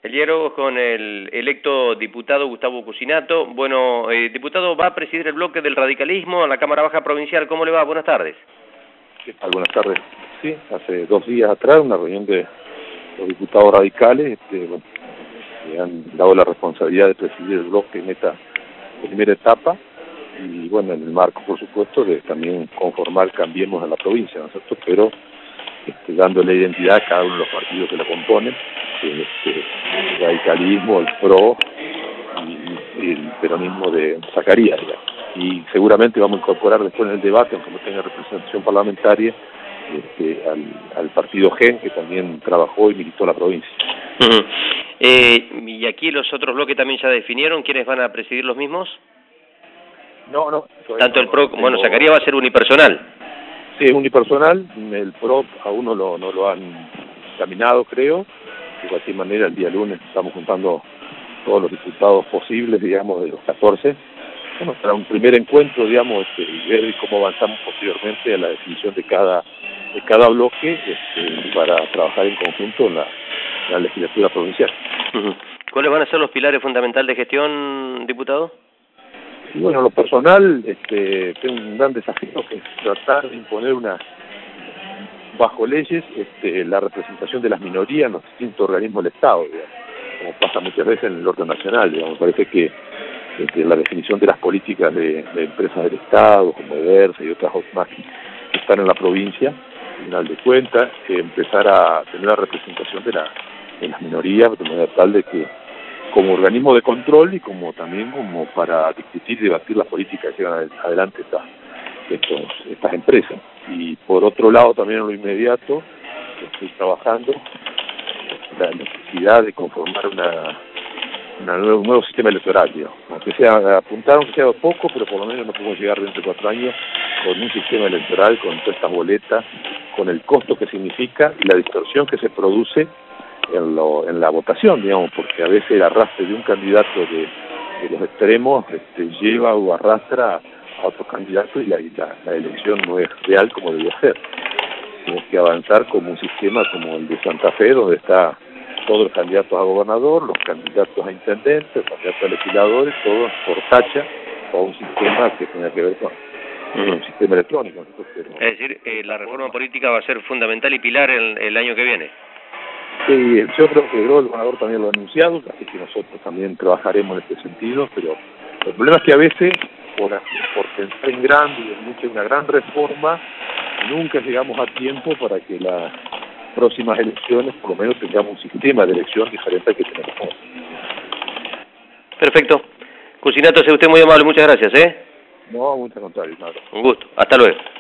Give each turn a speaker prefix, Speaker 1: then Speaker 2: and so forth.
Speaker 1: Diálogo con el electo diputado Gustavo Cucinato. Bueno, diputado, va a presidir el bloque del radicalismo en la Cámara Baja Provincial. ¿Cómo le va? Buenas tardes.
Speaker 2: ¿Qué tal? Buenas tardes. Sí, hace 2 días atrás, una reunión de los diputados radicales, me han dado la responsabilidad de presidir el bloque en esta primera etapa y, bueno, en el marco, por supuesto, de también conformar Cambiemos a la provincia, ¿no es cierto? Pero dándole identidad a cada uno de los partidos que la componen, el radicalismo, el PRO y el peronismo de Zacarías, digamos. Y seguramente vamos a incorporar después en el debate, aunque no tenga representación parlamentaria, al partido GEN, que también trabajó y militó la provincia.
Speaker 1: ¿Y aquí los otros bloques también ya definieron quiénes van a presidir los mismos?
Speaker 2: No.
Speaker 1: Tanto el PRO, bueno, Zacarías va a ser unipersonal.
Speaker 2: Sí, es unipersonal, el PRO aún no lo han examinado, creo. De cualquier manera, el día lunes estamos juntando todos los diputados posibles, digamos, de los 14. Bueno, para un primer encuentro, digamos, y ver cómo avanzamos posteriormente a la definición de cada bloque, para trabajar en conjunto en la legislatura provincial.
Speaker 1: ¿Cuáles van a ser los pilares fundamentales de gestión, diputado?
Speaker 2: Y bueno, lo personal, tengo un gran desafío que es tratar de imponer bajo leyes, la representación de las minorías en los distintos organismos del Estado, digamos, como pasa muchas veces en el orden nacional, digamos. Me parece que la definición de las políticas de empresas del Estado, como Eversa y otras más que están en la provincia, al final de cuentas, empezar a tener la representación de las minorías, de manera tal de que como organismo de control y también como para discutir y debatir las políticas que llevan adelante estas empresas. Y por otro lado, también en lo inmediato, estoy trabajando la necesidad de conformar un nuevo sistema electoral, digamos. Aunque apuntaron que sea poco, pero por lo menos no podemos llegar dentro de 4 años con un sistema electoral, con todas estas boletas, con el costo que significa y la distorsión que se produce en la votación, digamos, porque a veces el arrastre de un candidato de los extremos lleva o arrastra a otros candidatos y la elección no es real como debería ser. Tenemos que avanzar como un sistema como el de Santa Fe, donde está todos los candidatos a gobernador, los candidatos a intendentes, los candidatos a legisladores, todos por tacha, o un sistema que tenga que ver con un sistema electrónico. Pero,
Speaker 1: es decir, la reforma política va a ser fundamental y pilar el año que viene.
Speaker 2: Sí, yo creo que el gobernador también lo ha anunciado, así que nosotros también trabajaremos en este sentido, pero el problema es que a veces, por pensar en grande y en una gran reforma, nunca llegamos a tiempo para que las próximas elecciones, por lo menos, tengamos un sistema de elección diferente al que tenemos ahora.
Speaker 1: Perfecto. Cucinato, sea usted muy amable, muchas gracias,
Speaker 2: No, muchas contrarias, nada.
Speaker 1: Un gusto. Hasta luego.